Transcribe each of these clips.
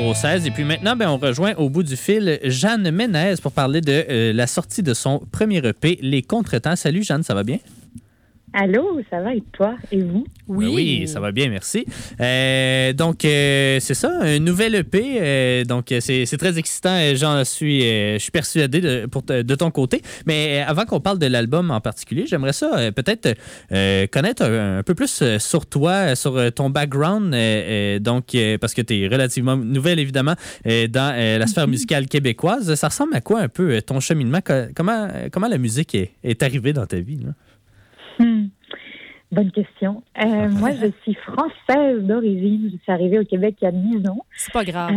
16. Et puis maintenant, on rejoint au bout du fil Jeanne Ménez pour parler de la sortie de son premier EP, Les Contretemps. Salut Jeanne, ça va bien? Allô, ça va et toi? Et vous? Oui, ça va bien, merci. Donc, c'est ça, un nouvel EP. Donc, c'est très excitant. Je suis persuadé de ton côté. Mais avant qu'on parle de l'album en particulier, j'aimerais ça peut-être connaître un peu plus sur toi, sur ton background. Donc, parce que tu es relativement nouvelle, évidemment, dans la sphère musicale québécoise. Ça ressemble à quoi un peu ton cheminement? Comment la musique est arrivée dans ta vie, là? Bonne question. Moi, je suis française d'origine. Je suis arrivée au Québec il y a 10 ans. C'est pas grave.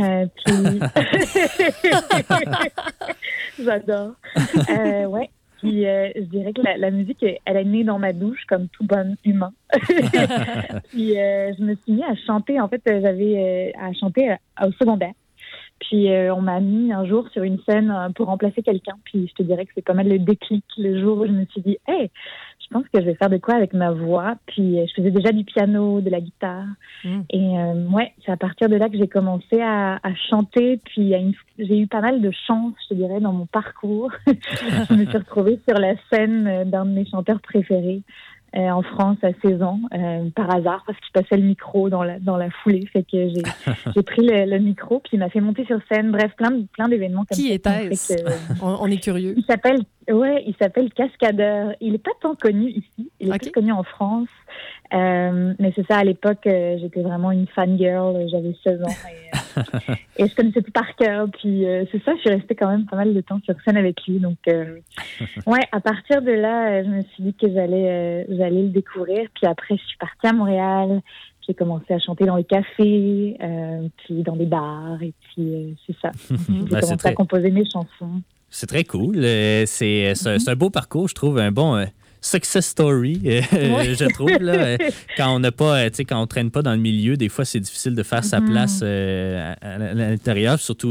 J'adore. Ouais. Puis, je dirais que la musique, elle est née dans ma douche comme tout bon humain. Puis, je me suis mis à chanter. En fait, j'avais à chanter au secondaire. Puis, on m'a mis un jour sur une scène pour remplacer quelqu'un. Puis, je te dirais que c'est pas mal le déclic, le jour où je me suis dit, hey, je pense que je vais faire de quoi avec ma voix. Puis, je faisais déjà du piano, de la guitare. Et ouais, c'est à partir de là que j'ai commencé à chanter. Puis, j'ai eu pas mal de chance, je te dirais, dans mon parcours. Je me suis retrouvée sur la scène d'un de mes chanteurs préférés. En France à 16 ans, par hasard, parce qu'il passait le micro dans la foulée. Fait que j'ai pris le micro, puis il m'a fait monter sur scène. Bref, plein d'événements comme ça. Qui était-ce? On est curieux. Il s'appelle Cascadeur. Il n'est pas tant connu ici. Il est plus connu en France. Mais c'est ça, à l'époque, j'étais vraiment une fangirl. J'avais 16 ans et je connaissais tout par cœur. Puis c'est ça, je suis restée quand même pas mal de temps sur scène avec lui. Donc, ouais, à partir de là, je me suis dit que j'allais le découvrir. Puis après, je suis partie à Montréal. J'ai commencé à chanter dans les cafés, puis dans des bars. Et puis, c'est ça. J'ai commencé à composer mes chansons. C'est très cool. C'est un beau parcours, je trouve, un bon success story, je trouve. Là, quand on n'a pas, quand on traîne pas dans le milieu, des fois, c'est difficile de faire sa place à l'intérieur, surtout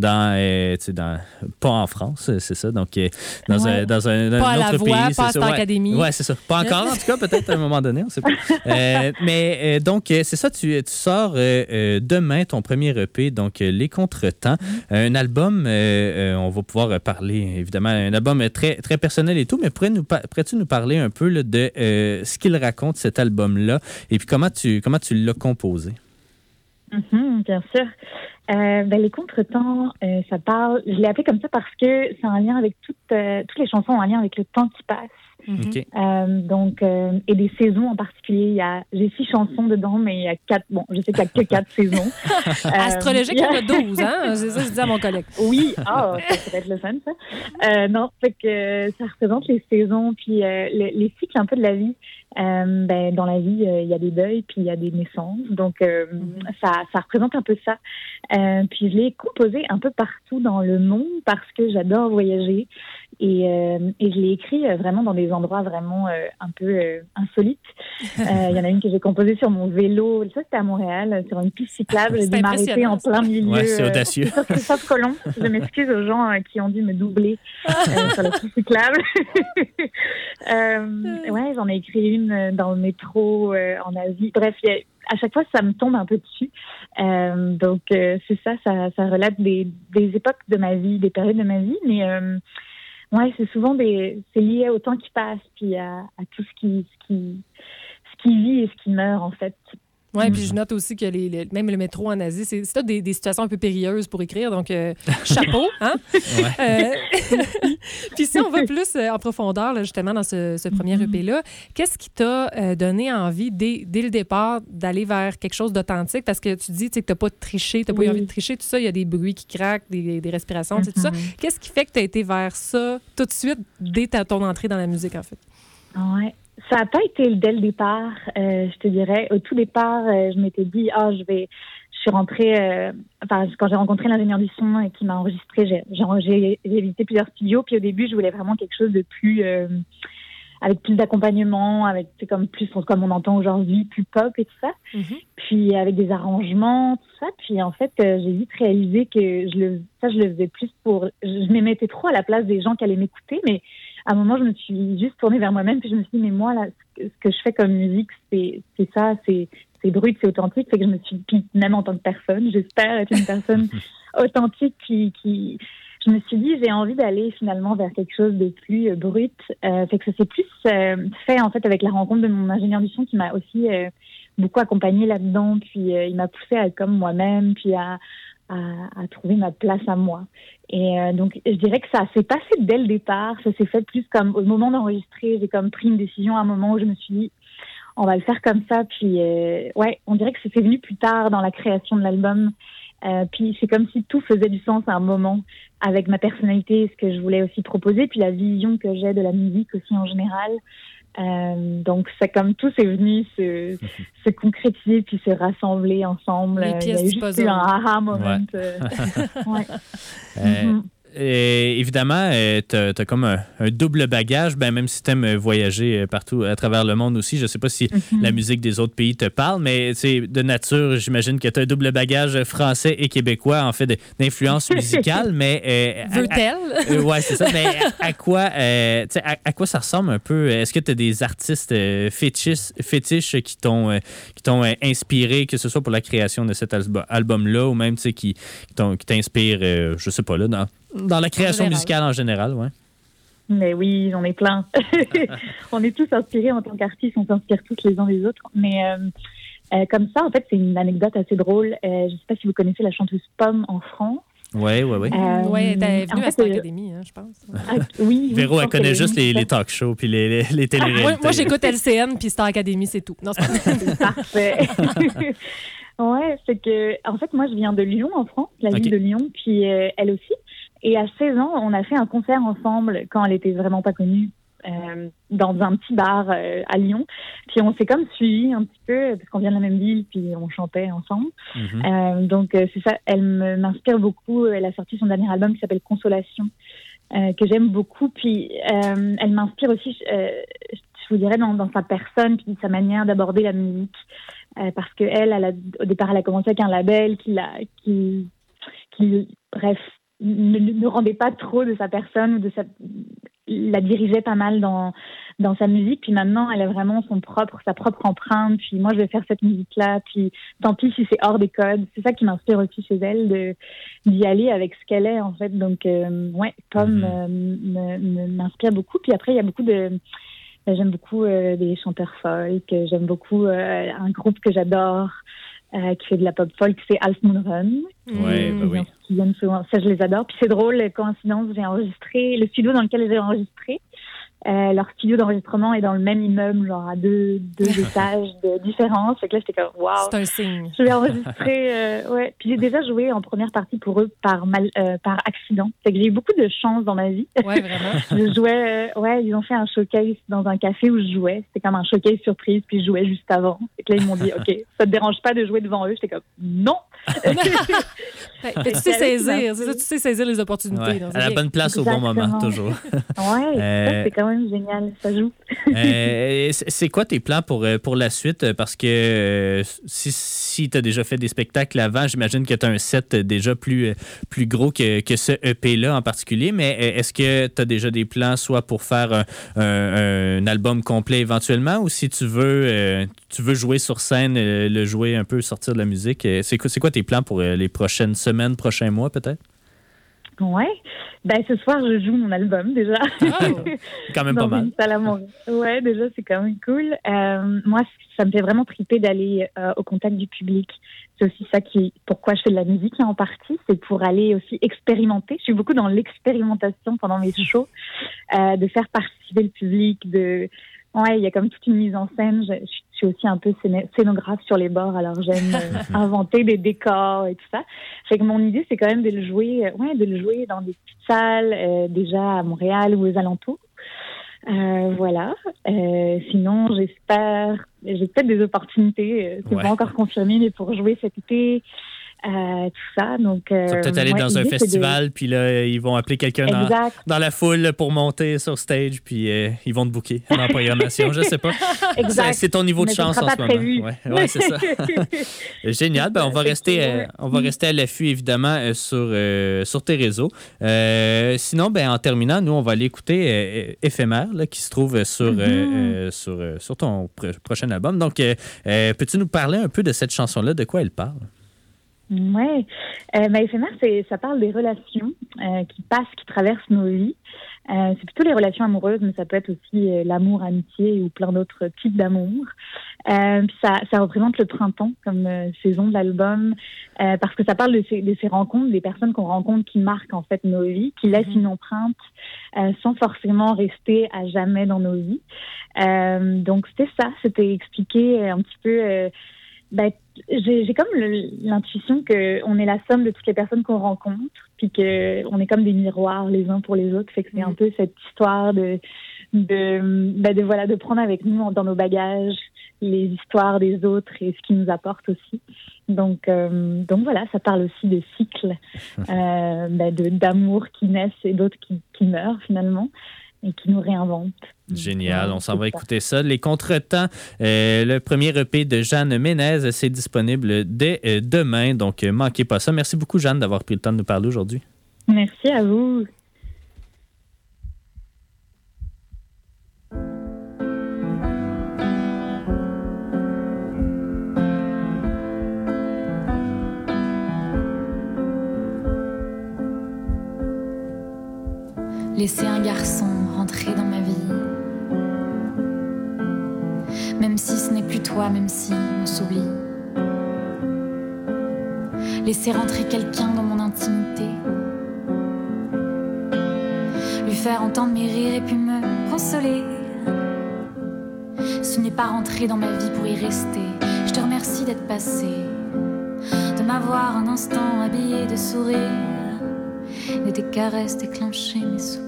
pas en France, c'est ça. Donc, dans un pas autre à la voix, pays. Pas à Star Academy. Oui, c'est ça. Pas encore, en tout cas, peut-être à un moment donné, on ne sait pas. Mais donc, c'est ça, tu sors demain ton premier EP, donc Les Contretemps. Un album, on va pouvoir parler, évidemment, un album très, très personnel et tout, mais pourrais-tu nous parler un peu là, de ce qu'il raconte, cet album-là, et puis comment tu l'as composé? Bien sûr. Les Contretemps, ça parle... Je l'ai appelé comme ça parce que c'est un lien avec toutes les chansons ont un lien avec le temps qui passe. Okay. Donc, et des saisons en particulier. J'ai 6 chansons dedans, mais il y a 4... Bon, je sais qu'il n'y a que 4 saisons. Astrologique, il y en a 12, hein? C'est ça que je dis à mon collègue. Oui, ça peut être le fun, ça. Non, fait que ça représente les saisons, puis les cycles un peu de la vie. Dans la vie, il y a des deuils, puis il y a des naissances. Donc, ça représente un peu ça. Puis je l'ai composé un peu partout dans le monde parce que j'adore voyager. Et je l'ai écrit vraiment dans des endroits vraiment un peu insolites. Il y en a une que j'ai composée sur mon vélo. Ça, c'était à Montréal, sur une piste cyclable. J'ai dû m'arrêter en plein milieu. Ouais, c'est audacieux. Sur Christophe Colomb. Je m'excuse aux gens qui ont dû me doubler sur la piste cyclable. Ouais, j'en ai écrit une dans le métro en Asie. Bref, à chaque fois, ça me tombe un peu dessus. Donc, c'est ça relate des époques de ma vie, des périodes de ma vie. Mais ouais, c'est souvent c'est lié au temps qui passe, puis à tout ce qui vit et ce qui meurt, en fait. Oui, puis je note aussi que même le métro en Asie, c'est des situations un peu périlleuses pour écrire, donc chapeau, hein? Ouais. Puis si on va plus en profondeur, là, justement, dans ce premier EP-là, qu'est-ce qui t'a donné envie, dès le départ, d'aller vers quelque chose d'authentique? Parce que tu dis que tu n'as pas triché, tu n'as pas eu envie de tricher, tout ça, il y a des bruits qui craquent, des respirations, tout ça. Qu'est-ce qui fait que tu as été vers ça tout de suite, dès ton entrée dans la musique, en fait? Ouais. Ça n'a pas été dès le départ, je te dirais. Au tout départ, je m'étais dit, je suis rentrée, quand j'ai rencontré l'ingénieur du son qui m'a enregistré, j'ai visité plusieurs studios, puis au début, je voulais vraiment quelque chose de plus, avec plus d'accompagnement, comme on entend aujourd'hui, plus pop et tout ça. Puis avec des arrangements, tout ça. Puis en fait, j'ai vite réalisé que je le faisais plus je me mettais trop à la place des gens qui allaient m'écouter, mais à un moment, je me suis juste tournée vers moi-même, puis je me suis dit, mais moi, là, ce que je fais comme musique, c'est ça, c'est c'est brut, c'est authentique. Fait que je me suis dit, même en tant que personne, j'espère être une personne authentique qui je me suis dit, j'ai envie d'aller finalement vers quelque chose de plus brut. Fait que ça s'est plus fait en fait avec la rencontre de mon ingénieur du son qui m'a aussi beaucoup accompagnée là-dedans. Puis il m'a poussée à être comme moi-même, puis à trouver ma place à moi. Et donc, je dirais que ça s'est passé dès le départ. Ça s'est fait plus comme au moment d'enregistrer. J'ai comme pris une décision à un moment où je me suis dit, on va le faire comme ça. Puis, on dirait que c'est venu plus tard dans la création de l'album. Puis c'est comme si tout faisait du sens à un moment avec ma personnalité, ce que je voulais aussi proposer, puis la vision que j'ai de la musique aussi en général. Donc c'est comme tout c'est venu se concrétiser puis se rassembler ensemble. Les pièces du puzzle. Il y a juste eu un aha moment. Ouais. Évidemment, tu as comme un double bagage, même si tu aimes voyager partout à travers le monde aussi. Je ne sais pas si la musique des autres pays te parle, mais de nature, j'imagine que tu as un double bagage français et québécois, en fait, d'influence musicale. Mais veut-elle? Oui, c'est ça. Mais à quoi ça ressemble un peu? Est-ce que tu as des artistes fétiches qui t'ont inspiré, que ce soit pour la création de cet album-là ou même qui t'inspirent, je sais pas, là, dans la création musicale en général, ouais. Mais oui, j'en ai plein. On est tous inspirés en tant qu'artistes, on s'inspire tous les uns des autres. Mais comme ça, en fait, c'est une anecdote assez drôle. Je ne sais pas si vous connaissez la chanteuse Pomme en France. Oui. Oui, t'es venue à Star Academy, je pense. Oui. Véro, elle connaît juste les talk shows puis les téléréalités. Moi, j'écoute LCN puis Star Academy, c'est tout. Non, c'est parfait. Ouais, c'est que, en fait, moi, je viens de Lyon, en France, la ville de Lyon, puis elle aussi. Et à 16 ans, on a fait un concert ensemble quand elle était vraiment pas connue, dans un petit bar à Lyon. Puis on s'est comme suivis un petit peu, parce qu'on vient de la même ville, puis on chantait ensemble. Donc c'est ça, elle m'inspire beaucoup. Elle a sorti son dernier album qui s'appelle Consolation, que j'aime beaucoup. Puis elle m'inspire aussi, je vous dirais, dans sa personne, puis sa manière d'aborder la musique. Parce qu'elle, au départ, elle a commencé avec un label qui bref, ne rendait pas trop de sa personne ou la dirigeait pas mal dans sa musique. Puis maintenant, elle a vraiment sa propre empreinte. Puis moi, je vais faire cette musique-là. Puis tant pis si c'est hors des codes. C'est ça qui m'inspire aussi chez elle, d'y aller avec ce qu'elle est, en fait. Donc, Pomme m'inspire beaucoup. Puis après, il y a beaucoup j'aime beaucoup des chanteurs folk. J'aime beaucoup un groupe que j'adore qui fait de la pop folk, c'est Half Moon Run. Oui. Qui viennent souvent. Ça, je les adore. Puis c'est drôle, coïncidence, j'ai enregistré le studio dans lequel j'ai enregistré. Leur studio d'enregistrement est dans le même immeuble, genre à deux étages de différence. Fait que là, j'étais comme, waouh. C'est un signe. Je vais enregistrer, ouais. Puis j'ai déjà joué en première partie pour eux par accident. Fait que j'ai eu beaucoup de chance dans ma vie. Ouais, vraiment. Je jouais, ils ont fait un showcase dans un café où je jouais. C'était comme un showcase surprise, puis je jouais juste avant. Et que là, ils m'ont dit, OK, ça te dérange pas de jouer devant eux? J'étais comme, non! Tu sais saisir, c'est ça, tu sais saisir les opportunités. Ouais, à la bonne place au bon moment, toujours. Oui, ça, c'est quand même génial, ça joue. C'est quoi tes plans pour la suite? Parce que si tu as déjà fait des spectacles avant, j'imagine que tu as un set déjà plus gros que ce EP-là en particulier, mais est-ce que tu as déjà des plans soit pour faire un album complet éventuellement ou si tu veux jouer sur scène, le jouer un peu, sortir de la musique? C'est quoi tes plans pour les prochaines semaines, prochains mois peut-être? Ouais. Ce soir, je joue mon album déjà. Quand même pas mal. Ouais, déjà, c'est quand même cool. Moi, ça me fait vraiment triper d'aller au contact du public. C'est aussi ça pourquoi je fais de la musique en partie. C'est pour aller aussi expérimenter. Je suis beaucoup dans l'expérimentation pendant mes shows, de faire participer le public, il y a comme toute une mise en scène. Je suis aussi un peu scénographe sur les bords, alors j'aime inventer des décors et tout ça. Fait que mon idée, c'est quand même de le jouer dans des petites salles, déjà à Montréal ou aux alentours. Voilà. Sinon, j'ai peut-être des opportunités, c'est pas encore confirmé, mais pour jouer cet été tout ça. Donc, tu vas peut-être aller dans un festival, puis là, ils vont appeler quelqu'un dans la foule pour monter sur stage, puis ils vont te booker dans la programmation. Je sais pas. Exact. C'est ton niveau de chance en ce moment. Ouais, c'est ça. Génial. Ben, on va rester à l'affût, évidemment, sur tes réseaux. Sinon, ben, en terminant, nous, on va aller écouter Éphémère, là, qui se trouve sur ton prochain album. Donc, peux-tu nous parler un peu de cette chanson-là? De quoi elle parle? Oui. Éphémère, ça parle des relations qui passent, qui traversent nos vies. C'est plutôt les relations amoureuses, mais ça peut être aussi l'amour, amitié ou plein d'autres types d'amour. Ça représente le printemps comme saison de l'album, parce que ça parle de ces rencontres, des personnes qu'on rencontre qui marquent en fait nos vies, qui laissent une empreinte sans forcément rester à jamais dans nos vies. Donc c'était expliquer un petit peu... j'ai comme l'intuition qu'on est la somme de toutes les personnes qu'on rencontre, puis qu'on est comme des miroirs les uns pour les autres. Fait que c'est un peu cette histoire de prendre avec nous dans nos bagages les histoires des autres et ce qu'ils nous apportent aussi. Donc voilà, ça parle aussi de cycles, d'amour qui naissent et d'autres qui meurent finalement et qui nous réinventent. Génial, on s'en va écouter ça. Les Contretemps, le premier EP de Jeanne Ménez, c'est disponible dès demain, donc manquez pas ça. Merci beaucoup, Jeanne, d'avoir pris le temps de nous parler aujourd'hui. Merci à vous. Laisser un garçon rentrer dans ma vie, même si ce n'est plus toi, même si on s'oublie. Laisser rentrer quelqu'un dans mon intimité, lui faire entendre mes rires et puis me consoler. Ce n'est pas rentrer dans ma vie pour y rester. Je te remercie d'être passé, de m'avoir un instant habillé de sourire, de tes caresses déclencher mes soupirs.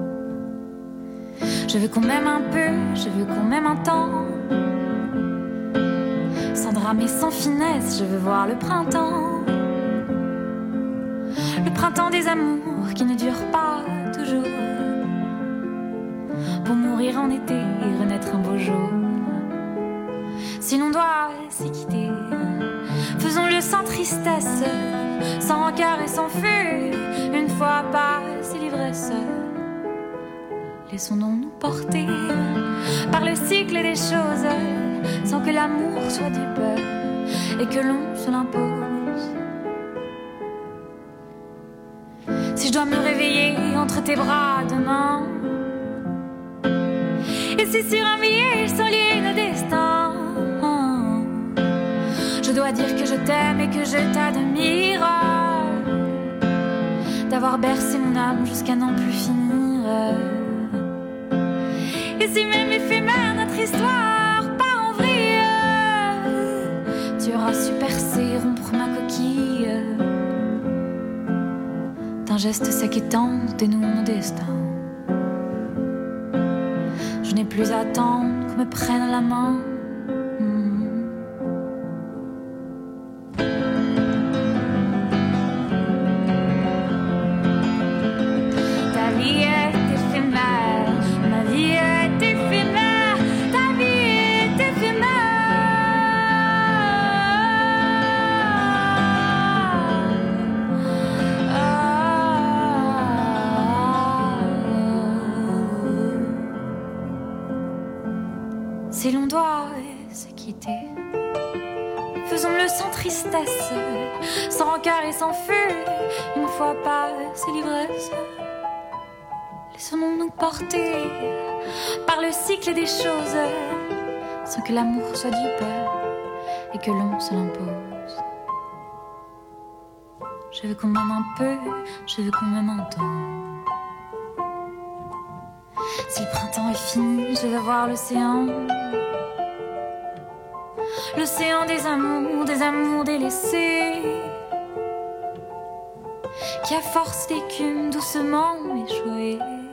Je veux qu'on m'aime un peu, je veux qu'on m'aime un temps, sans drame et sans finesse. Je veux voir le printemps des amours qui ne durent pas toujours, pour mourir en été et renaître un beau jour. Si l'on doit s'y quitter, faisons-le sans tristesse, sans rancœur et sans feu. Une fois passée l'ivresse, laissons-nous nous porter par le cycle des choses, sans que l'amour soit dupe et que l'on se l'impose. Si je dois me réveiller entre tes bras demain, et si sur un billet ils sont liés nos destins, je dois dire que je t'aime et que je t'admire, d'avoir bercé mon âme jusqu'à n'en plus finir. Et si même éphémère notre histoire part en vrille, tu auras su percer, rompre ma coquille, d'un geste sec et tendre dénouons nos destins. Je n'ai plus à attendre qu'on me prenne la main. Si l'on doit se quitter, faisons-le sans tristesse, sans rancœur et sans feu. Une fois passée l'ivresse, laissons-nous porter par le cycle des choses, sans que l'amour soit dupe et que l'on se l'impose. Je veux qu'on m'aime un peu, je veux qu'on m'aime un temps. Si le printemps est fini, je veux voir l'océan. L'océan des amours délaissés, qui à force d'écume doucement échoué